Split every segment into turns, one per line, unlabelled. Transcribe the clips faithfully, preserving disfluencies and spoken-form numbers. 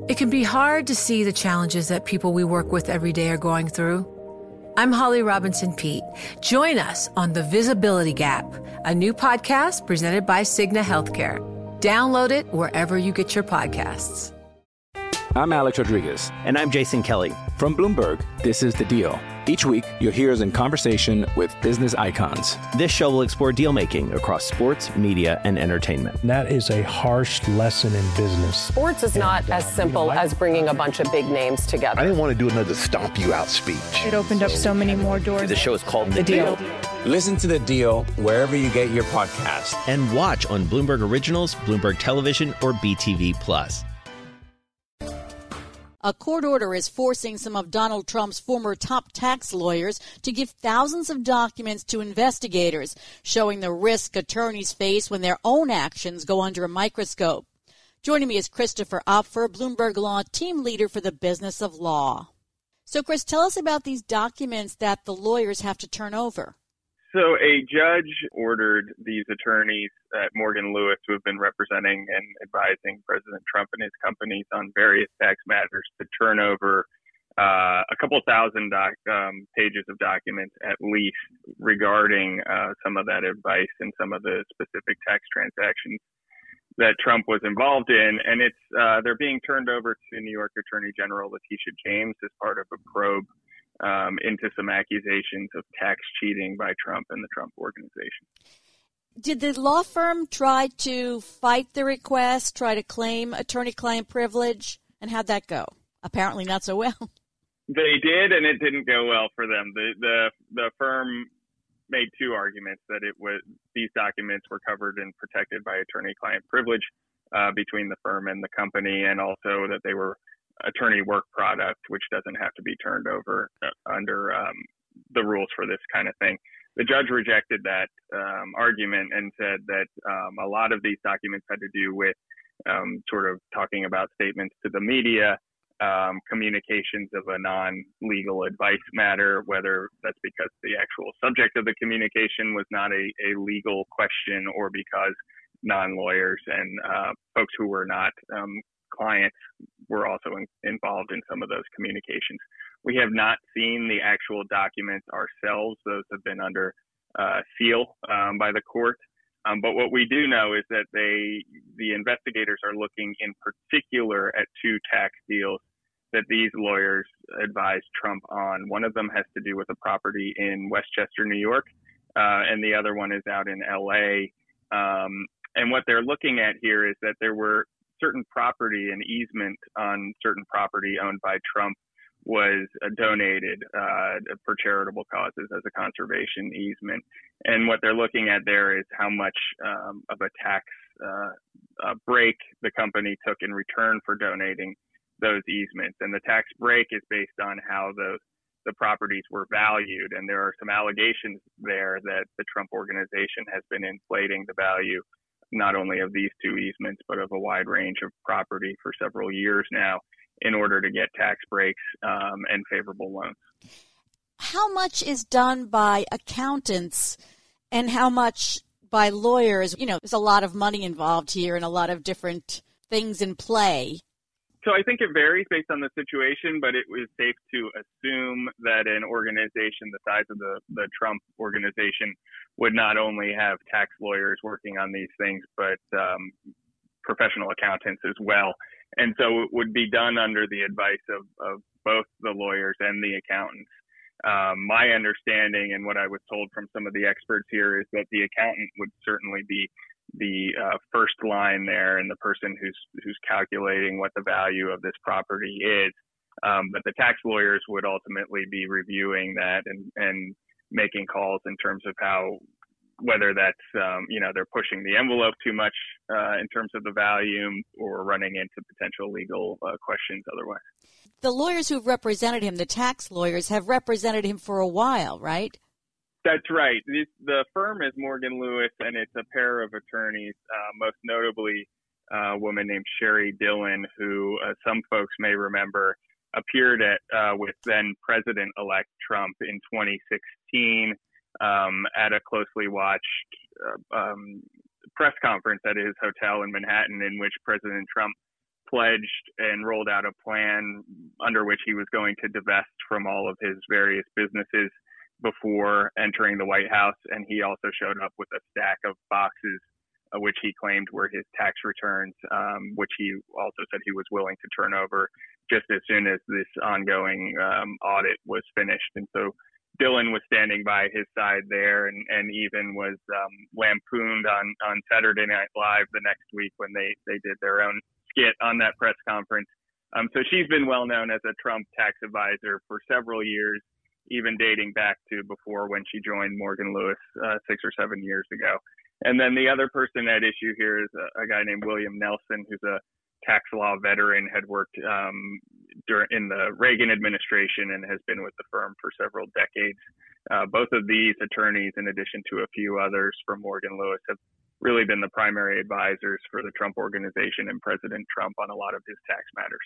It can be hard to see the challenges that people we work with every day are going through. I'm Holly Robinson Peete. Join us on The Visibility Gap, a new podcast presented by Cigna Healthcare. Download it wherever you get your podcasts.
I'm Alex Rodriguez.
And I'm Jason Kelly.
From Bloomberg, this is The Deal. Each week, you'll hear us in conversation with business icons.
This show will explore deal-making across sports, media, and entertainment.
That is a harsh lesson in business.
Sports is not as simple as bringing a bunch of big names together.
I didn't want to do another stomp you out speech.
It opened up so many more doors.
The show is called The,
the Deal.
Deal.
Listen to The Deal wherever you get your podcast.
And watch on Bloomberg Originals, Bloomberg Television, or B T V Plus.
A court order is forcing some of Donald Trump's former top tax lawyers to give thousands of documents to investigators, showing the risk attorneys face when their own actions go under a microscope. Joining me is Christopher Opfer, Bloomberg Law team leader for the business of law. So, Chris, tell us about these documents that the lawyers have to turn over.
So a judge ordered these attorneys at Morgan Lewis, who have been representing and advising President Trump and his companies on various tax matters, to turn over uh, a couple thousand doc, um, pages of documents at least regarding uh, some of that advice and some of the specific tax transactions that Trump was involved in. And it's uh, they're being turned over to New York Attorney General Letitia James as part of a probe Um, into some accusations of tax cheating by Trump and the Trump Organization.
Did the law firm try to fight the request, try to claim attorney-client privilege, and how'd that go? Apparently not so well.
They did, and it didn't go well for them. The the, the firm made two arguments: that it was these documents were covered and protected by attorney-client privilege uh, between the firm and the company, and also that they were attorney work product, which doesn't have to be turned over uh, under um, the rules for this kind of thing. The judge rejected that um, argument and said that um, a lot of these documents had to do with um, sort of talking about statements to the media, um, communications of a non-legal advice matter, whether that's because the actual subject of the communication was not a, a legal question or because non-lawyers and uh, folks who were not um, clients were also in, involved in some of those communications. We have not seen the actual documents ourselves. Those have been under uh, seal um, by the court. Um, but what we do know is that they, the investigators are looking in particular at two tax deals that these lawyers advised Trump on. One of them has to do with a property in Westchester, New York, uh, and the other one is out in L A. Um, and what they're looking at here is that there were certain property and easement on certain property owned by Trump was uh, donated uh, for charitable causes as a conservation easement. And what they're looking at there is how much um, of a tax uh, uh, break the company took in return for donating those easements. And the tax break is based on how those the properties were valued. And there are some allegations there that the Trump Organization has been inflating the value not only of these two easements, but of a wide range of property for several years now in order to get tax breaks um, and favorable loans.
How much is done by accountants and how much by lawyers? You know, there's a lot of money involved here and a lot of different things in play.
So I think it varies based on the situation, but it was safe to assume that an organization the size of the, the Trump Organization would not only have tax lawyers working on these things, but um, professional accountants as well. And so it would be done under the advice of, of both the lawyers and the accountants. Um, my understanding and what I was told from some of the experts here is that the accountant would certainly be the uh, first line there and the person who's who's calculating what the value of this property is. Um, but the tax lawyers would ultimately be reviewing that and, and making calls in terms of how, whether that's, um, you know, they're pushing the envelope too much uh, in terms of the value or running into potential legal uh, questions otherwise.
The lawyers who've represented him, the tax lawyers, have represented him for a while, right?
That's right. This, the firm is Morgan Lewis, and it's a pair of attorneys, uh, most notably uh, a woman named Sherry Dillon, who uh, some folks may remember appeared at uh, with then President-elect Trump in twenty sixteen um, at a closely watched uh, um, press conference at his hotel in Manhattan, in which President Trump pledged and rolled out a plan under which he was going to divest from all of his various businesses before entering the White House. And he also showed up with a stack of boxes, uh, which he claimed were his tax returns, um, which he also said he was willing to turn over just as soon as this ongoing um, audit was finished. And so Dillon was standing by his side there, and, and even was um, lampooned on, on Saturday Night Live the next week when they, they did their own skit on that press conference. Um, so she's been well known as a Trump tax advisor for several years, even dating back to before when she joined Morgan Lewis uh, six or seven years ago. And then the other person at issue here is a, a guy named William Nelson, who's a tax law veteran, had worked um, during in the Reagan administration and has been with the firm for several decades. Uh, both of these attorneys, in addition to a few others from Morgan Lewis, have really been the primary advisors for the Trump organization and President Trump on a lot of his tax matters.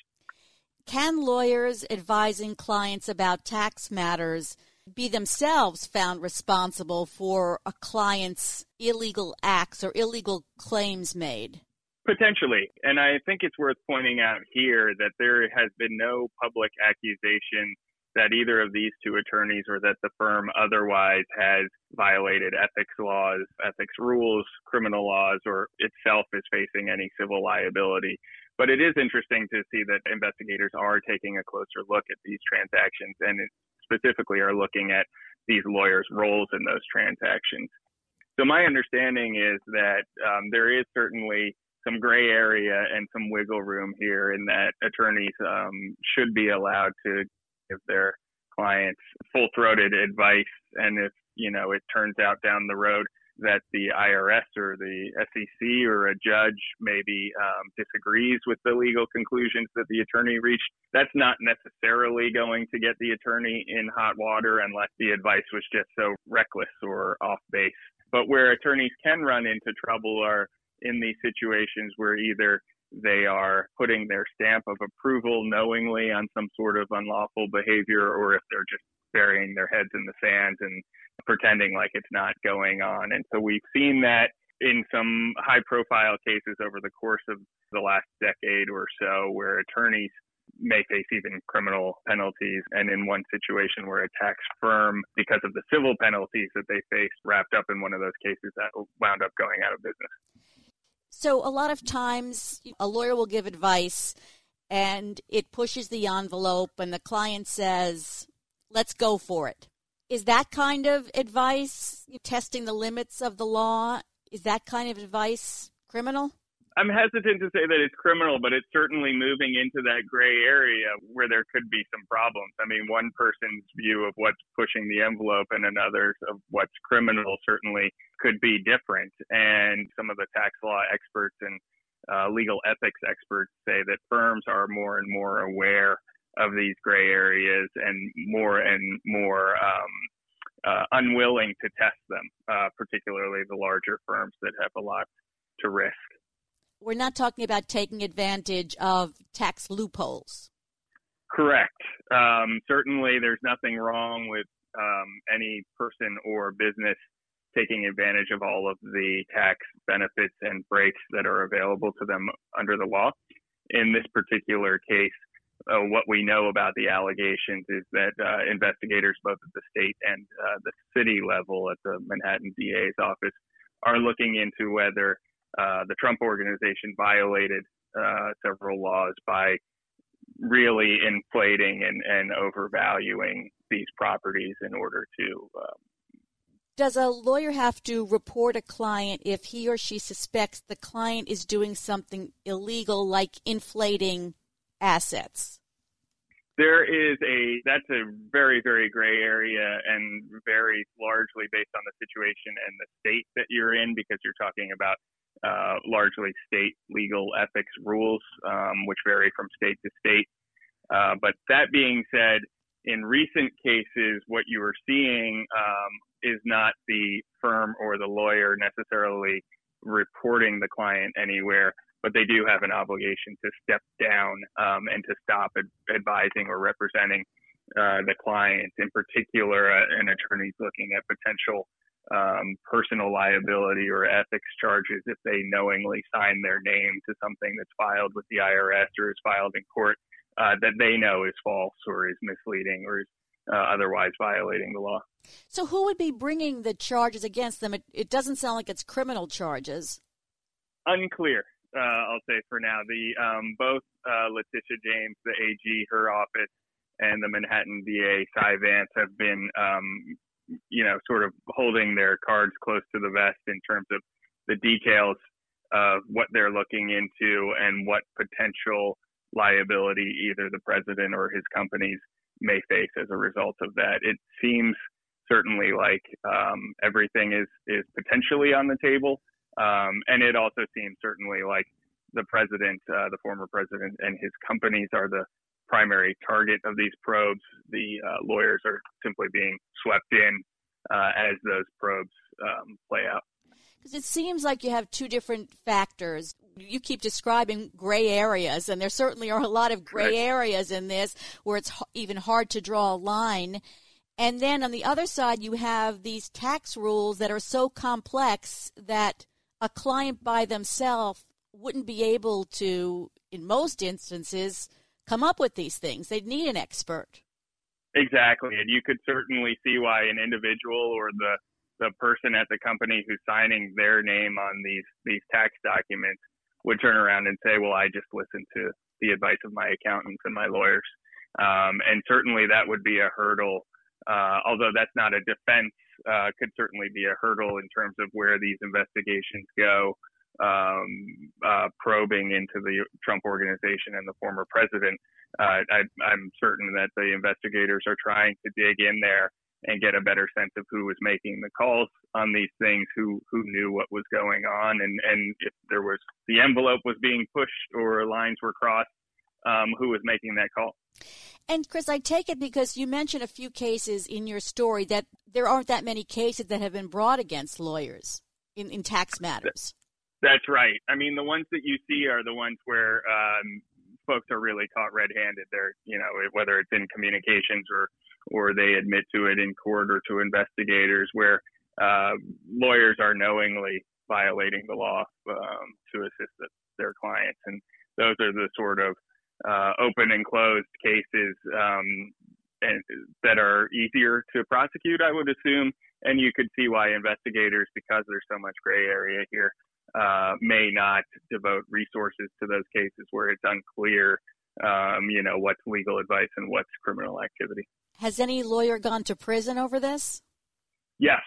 Can lawyers advising clients about tax matters be themselves found responsible for a client's illegal acts or illegal claims made?
Potentially. And I think it's worth pointing out here that there has been no public accusation that either of these two attorneys or that the firm otherwise has violated ethics laws, ethics rules, criminal laws, or itself is facing any civil liability. But it is interesting to see that investigators are taking a closer look at these transactions and specifically are looking at these lawyers' roles in those transactions. So my understanding is that um, there is certainly some gray area and some wiggle room here in that attorneys um, should be allowed to give their clients full-throated advice. And if, you know, it turns out down the road that the I R S or the S E C or a judge maybe um, disagrees with the legal conclusions that the attorney reached, that's not necessarily going to get the attorney in hot water unless the advice was just so reckless or off base. But where attorneys can run into trouble are in these situations where either they are putting their stamp of approval knowingly on some sort of unlawful behavior, or if they're just burying their heads in the sand and pretending like it's not going on. And so we've seen that in some high profile cases over the course of the last decade or so, where attorneys may face even criminal penalties. And in one situation where a tax firm, because of the civil penalties that they faced, wrapped up in one of those cases that wound up going out of business.
So a lot of times a lawyer will give advice and it pushes the envelope and the client says, let's go for it. Is that kind of advice, testing the limits of the law, is that kind of advice criminal?
I'm hesitant to say that it's criminal, but it's certainly moving into that gray area where there could be some problems. I mean, one person's view of what's pushing the envelope and another's of what's criminal certainly could be different. And some of the tax law experts and uh, legal ethics experts say that firms are more and more aware of these gray areas and more and more um, uh, unwilling to test them, uh, particularly the larger firms that have a lot to risk.
We're not talking about taking advantage of tax loopholes.
Correct. Um, certainly, there's nothing wrong with um, any person or business taking advantage of all of the tax benefits and breaks that are available to them under the law. In this particular case, uh, what we know about the allegations is that uh, investigators, both at the state and uh, the city level at the Manhattan D A's office, are looking into whether Uh, the Trump organization violated uh, several laws by really inflating and, and overvaluing these properties in order to. Um,
Does a lawyer have to report a client if he or she suspects the client is doing something illegal, like inflating assets?
There is a, that's a very, very gray area and varies largely based on the situation and the state that you're in, because you're talking about Uh, largely state legal ethics rules, um, which vary from state to state. Uh, but that being said, in recent cases, what you are seeing um, is not the firm or the lawyer necessarily reporting the client anywhere, but they do have an obligation to step down um, and to stop ad- advising or representing uh, the client. In particular, uh, an attorney is looking at potential um, personal liability or ethics charges if they knowingly sign their name to something that's filed with the I R S or is filed in court uh, that they know is false or is misleading or is uh, otherwise violating the law.
So who would be bringing the charges against them? It, it doesn't sound like it's criminal charges.
Unclear, uh, I'll say for now. The um, both uh, Letitia James, the A G, her office, and the Manhattan D A, Cy Vance, have been, um, you know, sort of holding their cards close to the vest in terms of the details of what they're looking into and what potential liability either the president or his companies may face as a result of that. It seems certainly like um, everything is, is potentially on the table. Um, and it also seems certainly like the president, uh, the former president, and his companies are the primary target of these probes. The uh, lawyers are simply being swept in uh, as those probes um, play out.
Because it seems like you have two different factors. You keep describing gray areas, and there certainly are a lot of gray Correct. areas in this where it's even hard to draw a line. And then on the other side, you have these tax rules that are so complex that a client by themselves wouldn't be able to, in most instances, come up with these things. They'd need an expert.
Exactly. And you could certainly see why an individual or the, the person at the company who's signing their name on these, these tax documents would turn around and say, well, I just listened to the advice of my accountants and my lawyers. Um, and certainly that would be a hurdle, uh, although that's not a defense, uh, could certainly be a hurdle in terms of where these investigations go, um, uh, probing into the Trump organization and the former president. Uh, I, I'm certain that the investigators are trying to dig in there and get a better sense of who was making the calls on these things, who, who knew what was going on, and, and if there was the envelope was being pushed or lines were crossed, um, who was making that call.
And Chris, I take it because you mentioned a few cases in your story that there aren't that many cases that have been brought against lawyers in, in tax matters.
That's right. I mean, the ones that you see are the ones where um, folks are really caught red-handed. They're, you know, whether it's in communications or or they admit to it in court or to investigators, where uh, lawyers are knowingly violating the law um, to assist the, their clients. And those are the sort of uh, open and closed cases um, and, that are easier to prosecute, I would assume. And you could see why investigators, because there's so much gray area here, uh, may not devote resources to those cases where it's unclear, um, you know, what's legal advice and what's criminal activity.
Has any lawyer gone to prison over this?
Yes.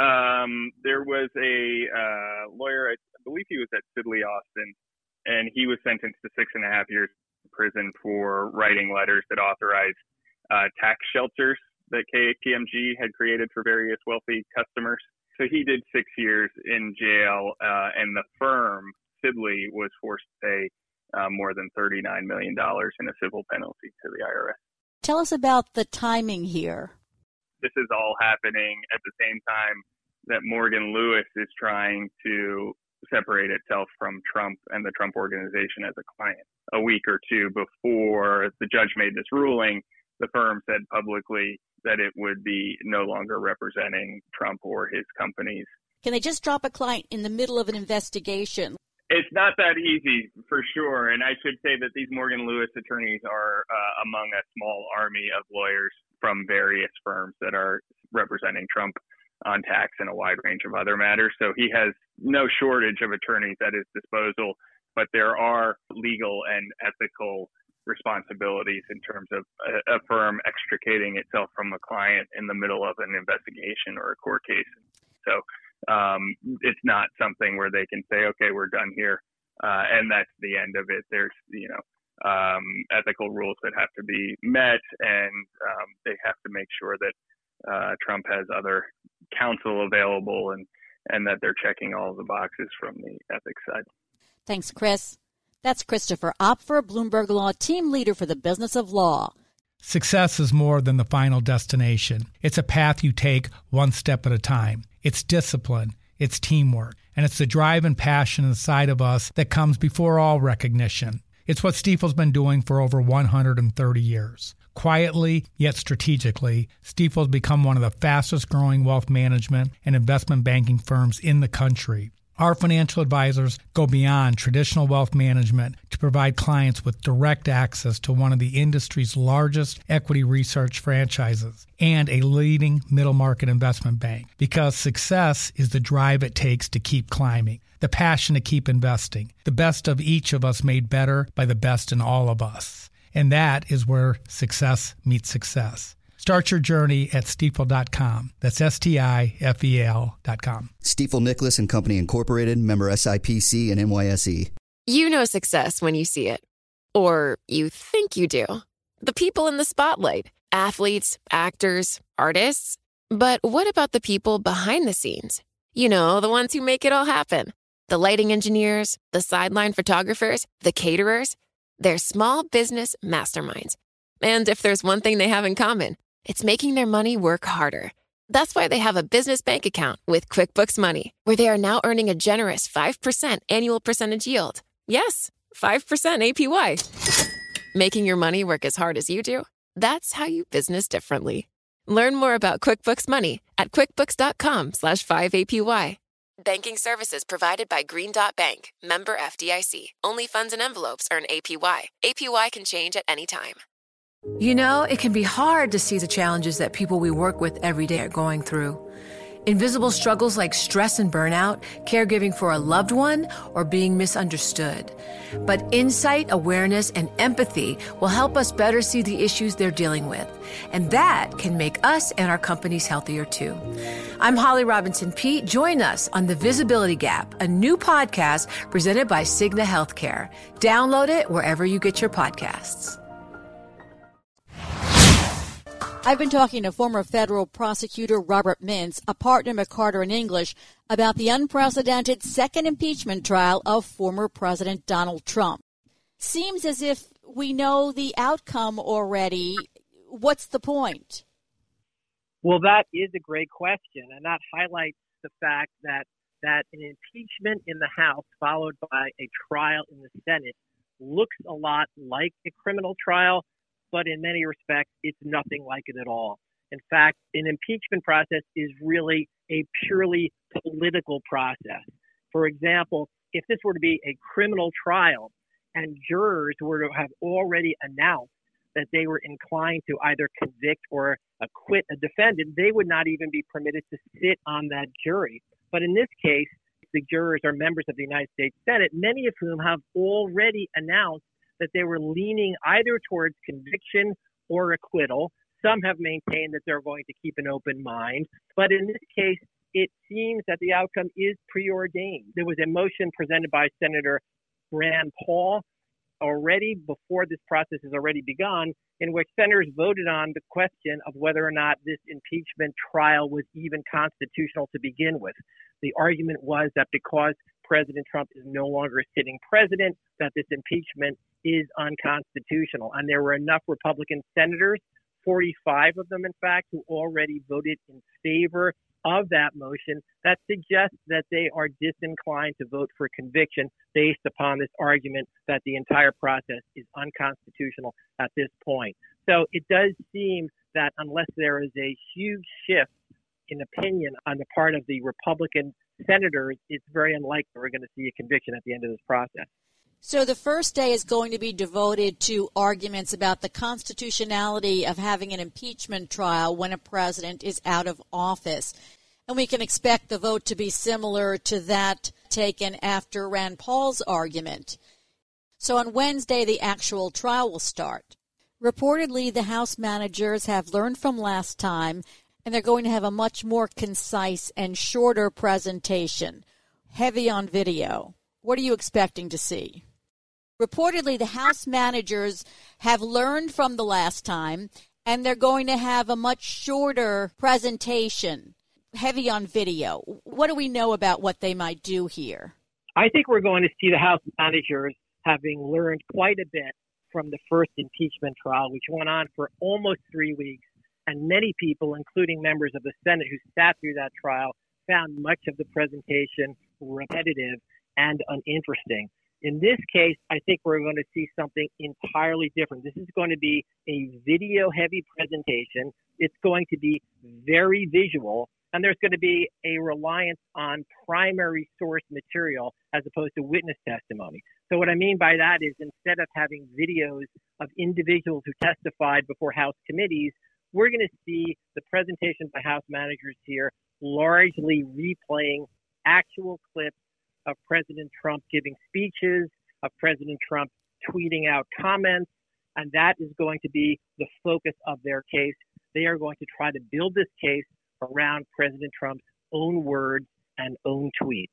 Um, there was a uh, lawyer, I believe he was at Sidley Austin, and he was sentenced to six and a half years in prison for writing letters that authorized uh, tax shelters that K P M G had created for various wealthy customers. So he did six years in jail, uh, and the firm, Sidley, was forced to pay uh, more than thirty-nine million dollars in a civil penalty to the I R S.
Tell us about the timing here.
This is all happening at the same time that Morgan Lewis is trying to separate itself from Trump and the Trump organization as a client. A week or two before the judge made this ruling, the firm said publicly that it would be no longer representing Trump or his companies.
Can they just drop a client in the middle of an investigation?
It's not that easy, for sure. And I should say that these Morgan Lewis attorneys are uh, among a small army of lawyers from various firms that are representing Trump on tax and a wide range of other matters. So he has no shortage of attorneys at his disposal, but there are legal and ethical responsibilities in terms of a, a firm extricating itself from a client in the middle of an investigation or a court case. So um, it's not something where they can say, okay, we're done here, uh, and that's the end of it. There's, you know, um, ethical rules that have to be met, and um, they have to make sure that uh, Trump has other counsel available and, and that they're checking all the boxes from the ethics side.
Thanks, Chris. That's Christopher Opfer, Bloomberg Law Team Leader for the Business of Law.
Success is more than the final destination. It's a path you take one step at a time. It's discipline, it's teamwork, and it's the drive and passion inside of us that comes before all recognition. It's what Stifel's been doing for over one hundred thirty years. Quietly, yet strategically, Stifel has become one of the fastest growing wealth management and investment banking firms in the country. Our financial advisors go beyond traditional wealth management to provide clients with direct access to one of the industry's largest equity research franchises and a leading middle market investment bank, because success is the drive it takes to keep climbing, the passion to keep investing, the best of each of us made better by the best in all of us. And that is where success meets success. Start your journey at Stifel dot com. That's S T I F E L dot com.
Stifel Nicholas and Company Incorporated, member S I P C and N Y S E.
You know success when you see it. Or you think you do. The people in the spotlight. Athletes, actors, artists. But what about the people behind the scenes? You know, the ones who make it all happen. The lighting engineers, the sideline photographers, the caterers. They're small business masterminds. And if there's one thing they have in common, it's making their money work harder. That's why they have a business bank account with QuickBooks Money, where they are now earning a generous five percent annual percentage yield. Yes, five percent A P Y. Making your money work as hard as you do? That's how you business differently. Learn more about QuickBooks Money at QuickBooks.com slash 5APY. Banking services provided by Green Dot Bank, member F D I C. Only funds and envelopes earn A P Y. A P Y can change at any time.
You know, it can be hard to see the challenges that people we work with every day are going through. Invisible struggles like stress and burnout, caregiving for a loved one, or being misunderstood. But insight, awareness, and empathy will help us better see the issues they're dealing with. And that can make us and our companies healthier too. I'm Holly Robinson Peete. Join us on The Visibility Gap, a new podcast presented by Cigna Healthcare. Download it wherever you get your podcasts.
I've been talking to former federal prosecutor Robert Mintz, a partner at McCarter and English, about the unprecedented second impeachment trial of former President Donald Trump. Seems as if we know the outcome already. What's the point?
Well, that is a great question, and that highlights the fact that, that an impeachment in the House followed by a trial in the Senate looks a lot like a criminal trial, but in many respects, it's nothing like it at all. In fact, an impeachment process is really a purely political process. For example, if this were to be a criminal trial and jurors were to have already announced that they were inclined to either convict or acquit a defendant, they would not even be permitted to sit on that jury. But in this case, the jurors are members of the United States Senate, many of whom have already announced that they were leaning either towards conviction or acquittal. Some have maintained that they're going to keep an open mind. But in this case, it seems that the outcome is preordained. There was a motion presented by Senator Rand Paul already before this process has already begun, in which senators voted on the question of whether or not this impeachment trial was even constitutional to begin with. The argument was that because President Trump is no longer a sitting president, that this impeachment is unconstitutional. And there were enough Republican senators, forty-five of them, in fact, who already voted in favor of that motion that suggests that they are disinclined to vote for conviction based upon this argument that the entire process is unconstitutional at this point. So it does seem that unless there is a huge shift in opinion on the part of the Republican senators, it's very unlikely we're going to see a conviction at the end of this process.
So the first day is going to be devoted to arguments about the constitutionality of having an impeachment trial when a president is out of office. And we can expect the vote to be similar to that taken after Rand Paul's argument. So on Wednesday, the actual trial will start. Reportedly, the House managers have learned from last time, and they're going to have a much more concise and shorter presentation, heavy on video. What are you expecting to see? Reportedly, the House managers have learned from the last time, and they're going to have a much shorter presentation, heavy on video. What do we know about what they might do here?
I think we're going to see the House managers having learned quite a bit from the first impeachment trial, which went on for almost three weeks. And many people, including members of the Senate who sat through that trial, found much of the presentation repetitive and uninteresting. In this case, I think we're going to see something entirely different. This is going to be a video-heavy presentation. It's going to be very visual, and there's going to be a reliance on primary source material as opposed to witness testimony. So what I mean by that is instead of having videos of individuals who testified before House committees, we're going to see the presentation by House managers here largely replaying actual clips of President Trump giving speeches, of President Trump tweeting out comments, and that is going to be the focus of their case. They are going to try to build this case around President Trump's own words and own tweets.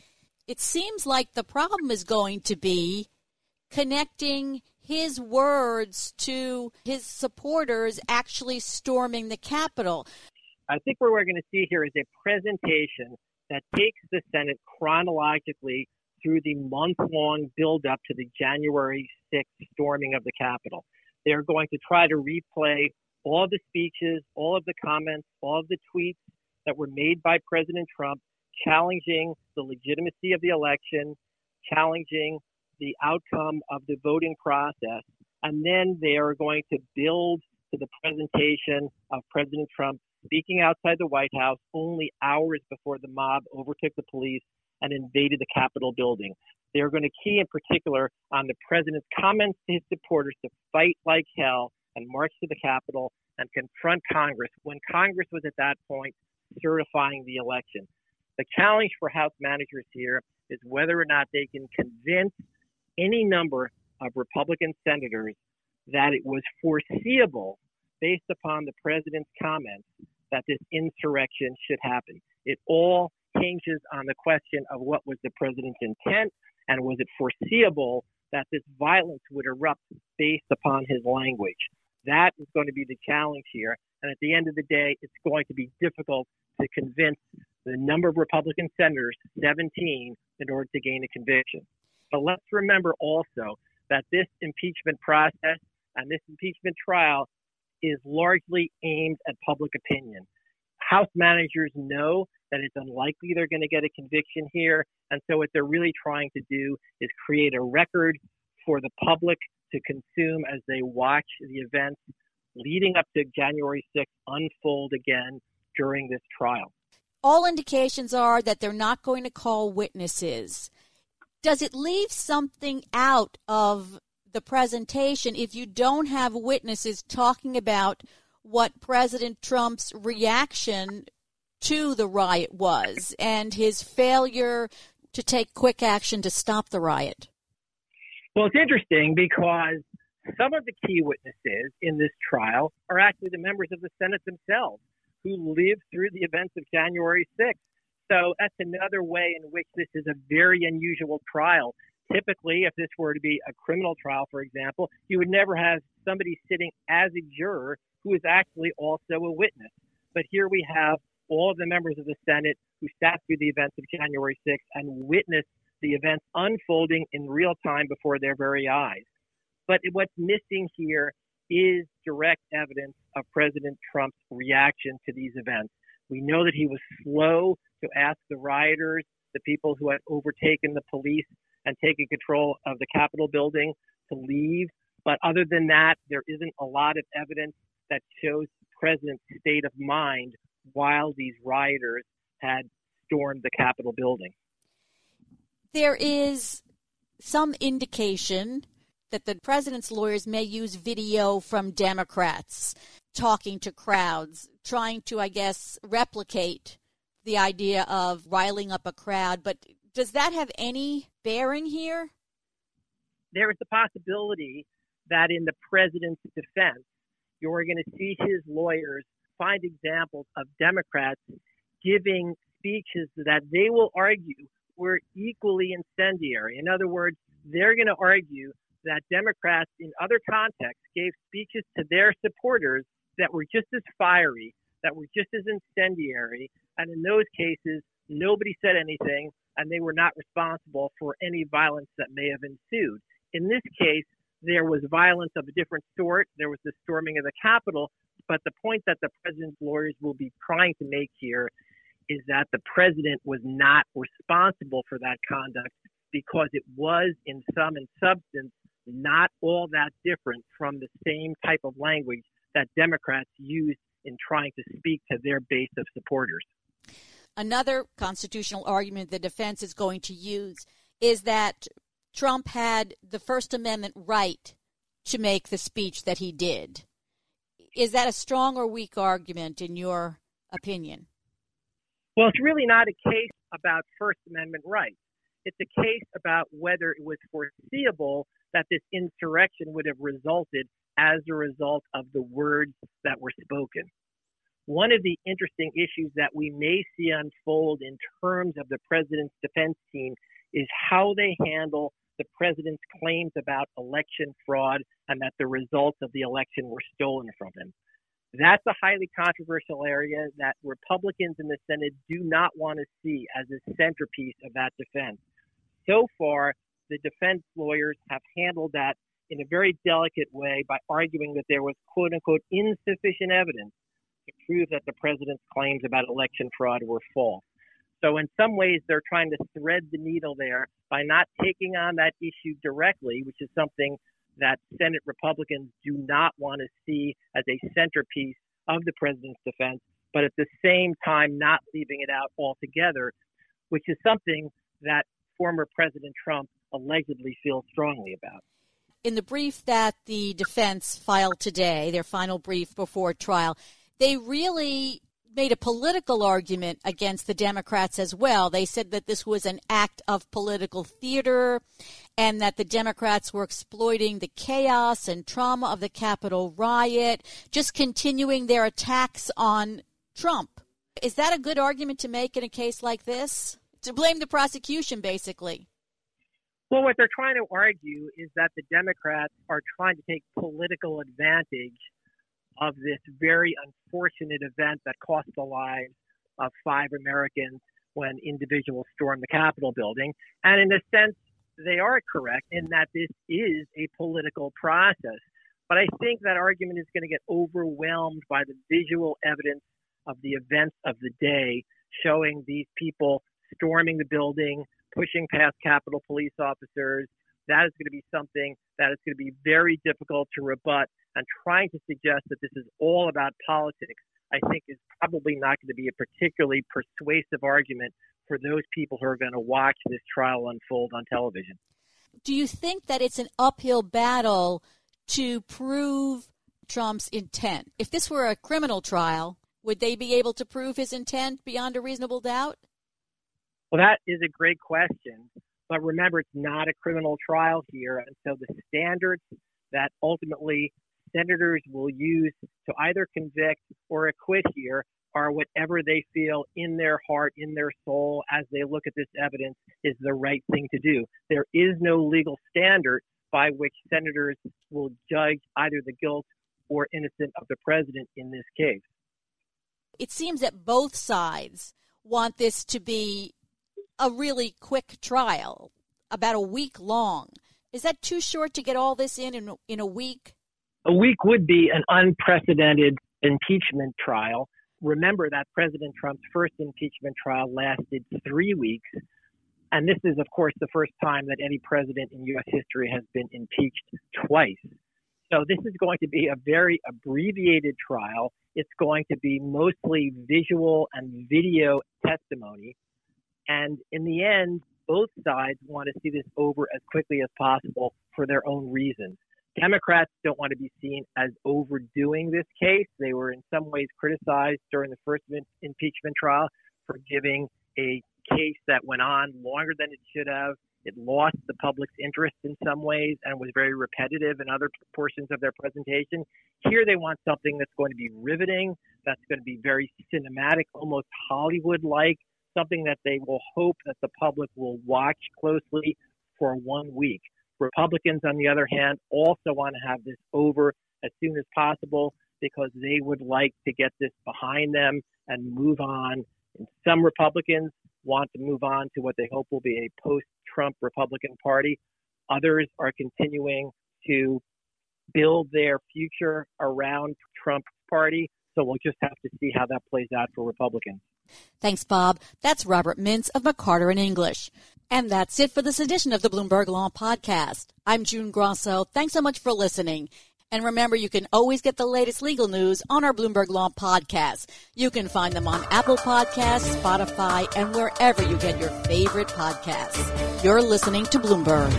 It seems like the problem is going to be connecting his words to his supporters actually storming the Capitol.
I think what we're going to see here is a presentation that takes the Senate chronologically through the month-long build-up to the January sixth storming of the Capitol. They're going to try to replay all of the speeches, all of the comments, all of the tweets that were made by President Trump challenging the legitimacy of the election, challenging the outcome of the voting process, and then they are going to build to the presentation of President Trump speaking outside the White House only hours before the mob overtook the police and invaded the Capitol building. They're going to key in particular on the president's comments to his supporters to fight like hell and march to the Capitol and confront Congress when Congress was at that point certifying the election. The challenge for House managers here is whether or not they can convince any number of Republican senators that it was foreseeable based upon the president's comments that this insurrection should happen. It all hinges on the question of what was the president's intent and was it foreseeable that this violence would erupt based upon his language. That is going to be the challenge here. And at the end of the day, it's going to be difficult to convince the number of Republican senators, seventeen, in order to gain a conviction. But let's remember also that this impeachment process and this impeachment trial is largely aimed at public opinion. House managers know that it's unlikely they're going to get a conviction here. And so what they're really trying to do is create a record for the public to consume as they watch the events leading up to January sixth unfold again during this trial.
All indications are that they're not going to call witnesses. Does it leave something out of the presentation if you don't have witnesses talking about what President Trump's reaction to the riot was and his failure to take quick action to stop the riot?
Well, it's interesting because some of the key witnesses in this trial are actually the members of the Senate themselves who lived through the events of January sixth. So that's another way in which this is a very unusual trial. Typically, if this were to be a criminal trial, for example, you would never have somebody sitting as a juror who is actually also a witness. But here we have all of the members of the Senate who sat through the events of January sixth and witnessed the events unfolding in real time before their very eyes. But what's missing here is direct evidence of President Trump's reaction to these events. We know that he was slow to ask the rioters, the people who had overtaken the police and taken control of the Capitol building, to leave. But other than that, there isn't a lot of evidence that shows the president's state of mind while these rioters had stormed the Capitol building.
There is some indication that the president's lawyers may use video from Democrats talking to crowds, trying to, I guess, replicate the idea of riling up a crowd. But does that have any bearing here?
There is the possibility that in the president's defense, you're going to see his lawyers find examples of Democrats giving speeches that they will argue were equally incendiary. In other words, they're going to argue that Democrats in other contexts gave speeches to their supporters that were just as fiery, that were just as incendiary, and in those cases, nobody said anything, and they were not responsible for any violence that may have ensued. In this case, there was violence of a different sort. There was the storming of the Capitol, but the point that the president's lawyers will be trying to make here is that the president was not responsible for that conduct. because it was, in sum and substance, not all that different from the same type of language that Democrats used in trying to speak to their base of supporters.
Another constitutional argument the defense is going to use is that Trump had the First Amendment right to make the speech that he did. Is that a strong or weak argument in your opinion?
Well, it's really not a case about First Amendment rights. It's a case about whether it was foreseeable that this insurrection would have resulted as a result of the words that were spoken. One of the interesting issues that we may see unfold in terms of the president's defense team is how they handle the president's claims about election fraud and that the results of the election were stolen from him. That's a highly controversial area that Republicans in the Senate do not want to see as a centerpiece of that defense. So far, the defense lawyers have handled that in a very delicate way by arguing that there was, quote unquote, insufficient evidence to prove that the president's claims about election fraud were false. So in some ways, they're trying to thread the needle there by not taking on that issue directly, which is something that Senate Republicans do not want to see as a centerpiece of the president's defense, but at the same time not leaving it out altogether, which is something that former President Trump allegedly feels strongly about.
In the brief that the defense filed today, their final brief before trial, they really made a political argument against the Democrats as well. They said that this was an act of political theater and that the Democrats were exploiting the chaos and trauma of the Capitol riot, just continuing their attacks on Trump. Is that a good argument to make in a case like this? To blame the prosecution, basically.
Well, what they're trying to argue is that the Democrats are trying to take political advantage of this very unfortunate event that cost the lives of five Americans when individuals stormed the Capitol building. And in a sense, they are correct in that this is a political process. But I think that argument is going to get overwhelmed by the visual evidence of the events of the day, showing these people storming the building, pushing past Capitol police officers. That is going to be something that is going to be very difficult to rebut, and trying to suggest that this is all about politics, I think, is probably not going to be a particularly persuasive argument for those people who are going to watch this trial unfold on television.
Do you think that it's an uphill battle to prove Trump's intent? If this were a criminal trial, would they be able to prove his intent beyond a reasonable doubt?
Well, that is a great question. But remember, it's not a criminal trial here. And so the standards that ultimately senators will use to either convict or acquit here are whatever they feel in their heart, in their soul, as they look at this evidence, is the right thing to do. There is no legal standard by which senators will judge either the guilt or innocence of the president in this case.
It seems that both sides want this to be a really quick trial, about a week long. Is that too short to get all this in in, in a week?
A week would be an unprecedented impeachment trial. Remember that President Trump's first impeachment trial lasted three weeks. And this is, of course, the first time that any president in U S history has been impeached twice. So this is going to be a very abbreviated trial. It's going to be mostly visual and video testimony. And in the end, both sides want to see this over as quickly as possible for their own reasons. Democrats don't want to be seen as overdoing this case. They were in some ways criticized during the first impeachment trial for giving a case that went on longer than it should have. It lost the public's interest in some ways and was very repetitive in other portions of their presentation. Here they want something that's going to be riveting, that's going to be very cinematic, almost Hollywood-like, something that they will hope that the public will watch closely for one week. Republicans, on the other hand, also want to have this over as soon as possible because they would like to get this behind them and move on. And some Republicans want to move on to what they hope will be a post-Trump Republican Party. Others are continuing to build their future around Trump's party. So we'll just have to see how that plays out for Republicans.
Thanks, Bob. That's Robert Mintz of McCarter and English. And that's it for this edition of the Bloomberg Law Podcast. I'm June Grosso. Thanks so much for listening. And remember, you can always get the latest legal news on our Bloomberg Law Podcasts. You can find them on Apple Podcasts, Spotify, and wherever you get your favorite podcasts. You're listening to Bloomberg.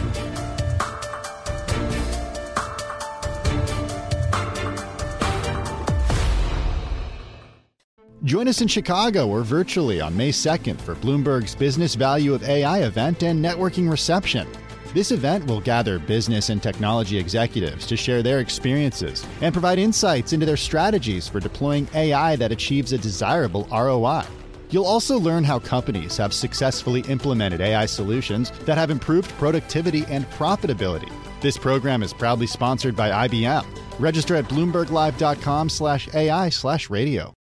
Join us in Chicago or virtually on May second for Bloomberg's Business Value of A I event and networking reception. This event will gather business and technology executives to share their experiences and provide insights into their strategies for deploying A I that achieves a desirable R O I. You'll also learn how companies have successfully implemented A I solutions that have improved productivity and profitability. This program is proudly sponsored by I B M. Register at bloomberg live dot com slash A I slash radio.